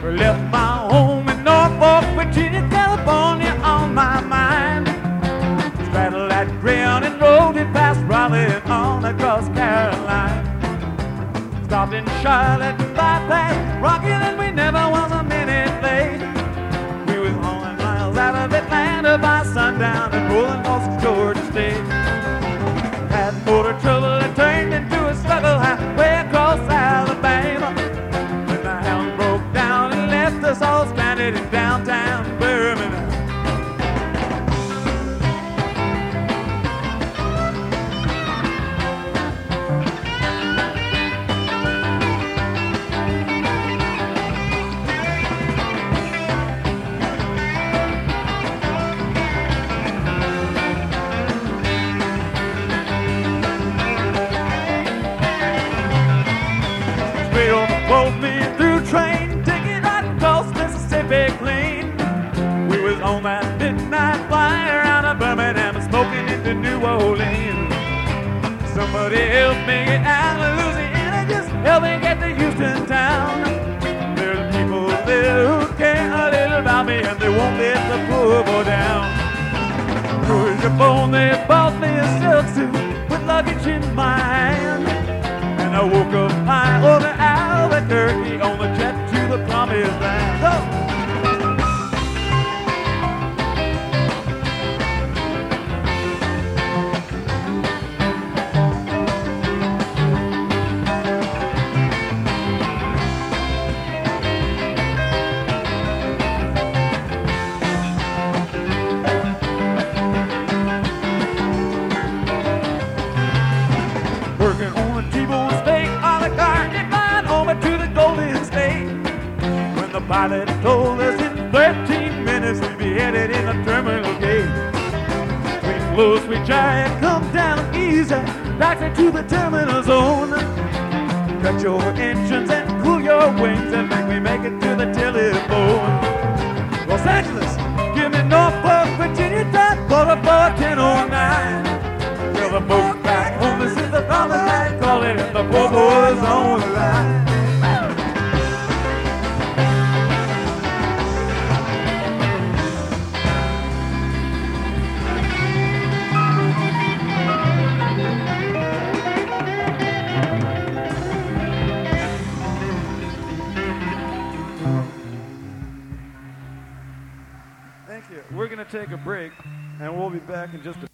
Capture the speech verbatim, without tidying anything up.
Left my home in Norfolk, Virginia, California on my mind. Straddled that ground and rode it past Raleigh and on across Carolina. Stopped in Charlotte, bypassed Rockett, and we never was a minute late. We was only miles out of Atlanta by sundown and rolling across Georgia State. Had motor trouble that turned into a struggle halfway across Alabama. When the hound broke down and left us all stranded in downtown Birmingham. Both me through train, ticket right across Mississippi clean. We was on that midnight flyer out of Birmingham and smoking into New Orleans. Somebody help me get out of Louisiana, just help me get to Houston town. There's people there who care a little about me and they won't let the poor boy down. Through your phone they bought me a silk suit with luggage in my hand. And I woke up high over Albuquerque on the jet to the promised land. Oh! Working on a T-bone steak on a car, it flying over to the Golden State. When the pilot told us in thirteen minutes we'd be headed in the terminal gate. Swing low, sweet giant, come down easy, taxi to the terminal zone. Cut your engines and cool your wings and make me make it to the telephone. Los Angeles, give me Norfolk, Virginia, time, quarter four, ten oh nine. Tell the folks back home, this is the promised land, calling the poor boys on the line. Thank you. We're going to take a break, and we'll be back in just a